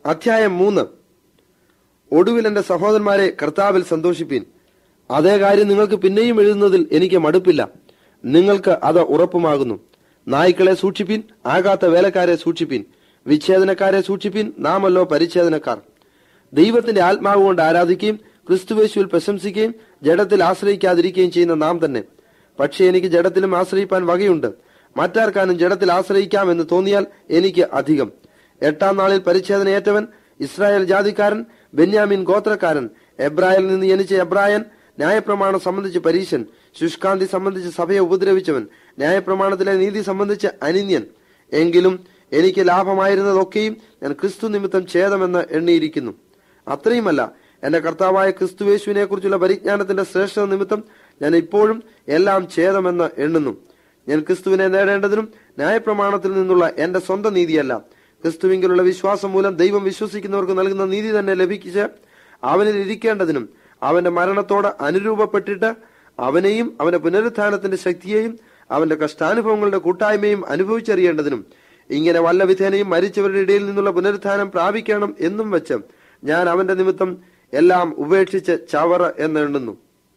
അധ്യായം 3. ഒടുവിൽ എന്റെ സഹോദരന്മാരെ, കർത്താവിൽ സന്തോഷിപ്പീൻ. അതേ കാര്യം നിങ്ങൾക്ക് പിന്നെയും എഴുതുന്നതിൽ എനിക്ക് മടുപ്പില്ല. നിങ്ങൾക്ക് അത് ഉറപ്പുമാകുന്നു. നായ്ക്കളെ സൂക്ഷിപ്പീൻ, ആകാത്ത വേലക്കാരെ സൂക്ഷിപ്പീൻ, വിച്ഛേദനക്കാരെ സൂക്ഷിപ്പീൻ, നാമല്ലോ പരിച്ഛേദനക്കാർ. ദൈവത്തിന്റെ ആത്മാവ് കൊണ്ട് ആരാധിക്കുകയും ക്രിസ്തുവേശുവിൽ പ്രശംസിക്കുകയും ജഡത്തിൽ ആശ്രയിക്കാതിരിക്കുകയും ചെയ്യുന്ന നാം തന്നെ. പക്ഷേ എനിക്ക് ജഡത്തിലും ആശ്രയിപ്പാൻ വകയുണ്ട്. മറ്റാർക്കാനും ജഡത്തിൽ ആശ്രയിക്കാമെന്ന് തോന്നിയാൽ എനിക്ക് അധികം. 8-ാം നാളിൽ പരിച്ഛേദനയേറ്റവൻ, ഇസ്രായേൽ ജാതിക്കാരൻ, ബെന്യാമിൻ ഗോത്രക്കാരൻ, എബ്രായിൽ നിന്ന് ജനിച്ച എബ്രായൻ, ന്യായപ്രമാണം സംബന്ധിച്ച് പരീശൻ, ശുഷ്കാന്തി സംബന്ധിച്ച് സഭയെ ഉപദ്രവിച്ചവൻ, ന്യായപ്രമാണത്തിലെ നീതി സംബന്ധിച്ച് അനിന്യൻ. എങ്കിലും എനിക്ക് ലാഭമായിരുന്നതൊക്കെയും ഞാൻ ക്രിസ്തു നിമിത്തം ഛേദമെന്ന് എണ്ണിയിരിക്കുന്നു. അത്രയുമല്ല, എന്റെ കർത്താവായ ക്രിസ്തുവേശുവിനെ കുറിച്ചുള്ള പരിജ്ഞാനത്തിന്റെ ശ്രേഷ്ഠ നിമിത്തം ഞാൻ ഇപ്പോഴും എല്ലാം ഛേദമെന്ന് എണ്ണുന്നു. ഞാൻ ക്രിസ്തുവിനെ നേടേണ്ടതിനും ന്യായപ്രമാണത്തിൽ നിന്നുള്ള എന്റെ സ്വന്തം നീതിയല്ല, ക്രിസ്തുവിലുള്ള വിശ്വാസം മൂലം ദൈവം വിശ്വസിക്കുന്നവർക്ക് നൽകുന്ന നീതി തന്നെ ലഭിച്ച് അവനിൽ ഇരിക്കേണ്ടതിനും അവന്റെ മരണത്തോട് അനുരൂപപ്പെട്ടിട്ട് അവനെയും അവന്റെ പുനരുത്ഥാനത്തിന്റെ ശക്തിയെയും അവന്റെ കഷ്ടാനുഭവങ്ങളുടെ കൂട്ടായ്മയും അനുഭവിച്ചറിയേണ്ടതിനും ഇങ്ങനെ വല്ല വിധേനയും മരിച്ചവരുടെ ഇടയിൽ നിന്നുള്ള പുനരുത്ഥാനം പ്രാപിക്കണം എന്നും വെച്ച് ഞാൻ അവന്റെ നിമിത്തം എല്ലാം ഉപേക്ഷിച്ച് ചവറ് എന്ന് എണ്ണുന്നു.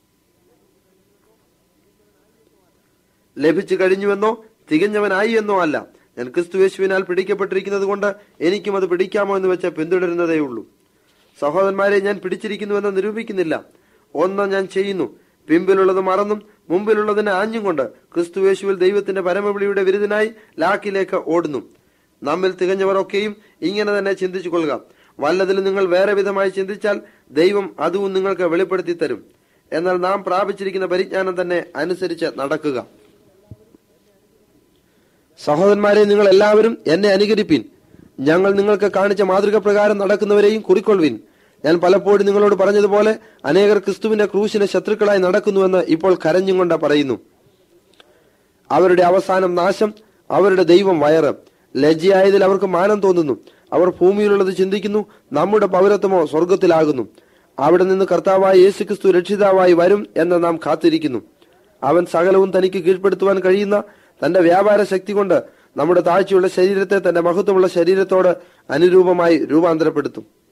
ലഭിച്ചു കഴിഞ്ഞുവെന്നോ തികഞ്ഞവനായി എന്നോ അല്ല, ഞാൻ ക്രിസ്തുയേശുവിനാൽ പിടിക്കപ്പെട്ടിരിക്കുന്നത് കൊണ്ട് എനിക്കും അത് പിടിക്കാമോ എന്ന് വെച്ച് പിന്തുടരുന്നതേ ഉള്ളൂ. സഹോദരന്മാരെ, ഞാൻ പിടിച്ചിരിക്കുന്നുവെന്ന് നിരൂപിക്കുന്നില്ല. ഒന്ന് ഞാൻ ചെയ്യുന്നു, പിമ്പിലുള്ളത് മറന്നും മുമ്പിലുള്ളതിനെ ആഞ്ഞും കൊണ്ട് ക്രിസ്തുയേശുവിൽ ദൈവത്തിന്റെ പരമവിളിയുടെ വിരുദ്ധനായി ലാക്കിലേക്ക് ഓടുന്നു. നമ്മിൽ തികഞ്ഞവർ ഒക്കെയും ഇങ്ങനെ തന്നെ ചിന്തിച്ചു കൊള്ളുക. വല്ലതിലും നിങ്ങൾ വേറെ വിധമായി ചിന്തിച്ചാൽ ദൈവം അതും നിങ്ങൾക്ക് വെളിപ്പെടുത്തി തരും. എന്നാൽ നാം പ്രാപിച്ചിരിക്കുന്ന പരിജ്ഞാനം തന്നെ അനുസരിച്ച് നടക്കുക. സഹോദരന്മാരെ, നിങ്ങൾ എല്ലാവരും എന്നെ അനുകരിപ്പീൻ. ഞങ്ങൾ നിങ്ങൾക്ക് കാണിച്ച മാതൃക പ്രകാരം നടക്കുന്നവരെയും കുറിക്കൊള്ളുവിൻ. ഞാൻ പലപ്പോഴും നിങ്ങളോട് പറഞ്ഞതുപോലെ അനേകർ ക്രിസ്തുവിന്റെ ക്രൂശിന് ശത്രുക്കളായി നടക്കുന്നുവെന്ന് ഇപ്പോൾ കരഞ്ഞും കൊണ്ട് പറയുന്നു. അവരുടെ അവസാനം നാശം, അവരുടെ ദൈവം വയറ്. ലജ്ജയായതിൽ അവർക്ക് മാനം തോന്നുന്നു. അവർ ഭൂമിയിലുള്ളത് ചിന്തിക്കുന്നു, നമ്മുടെ പൗരത്വമോ സ്വർഗത്തിലാകുന്നു. അവിടെ നിന്ന് കർത്താവായ യേശുക്രിസ്തു രക്ഷിതാവായി വരും എന്ന് നാം കാത്തിരിക്കുന്നു. അവൻ സകലവും തനിക്ക് കീഴ്പ്പെടുത്തുവാൻ കഴിയുന്ന തന്റെ വ്യാപാര ശക്തി കൊണ്ട് നമ്മുടെ താഴ്ചയുള്ള ശരീരത്തെ തന്റെ മഹത്വമുള്ള ശരീരത്തോട് അനുരൂപമായി രൂപാന്തരപ്പെടുത്തും.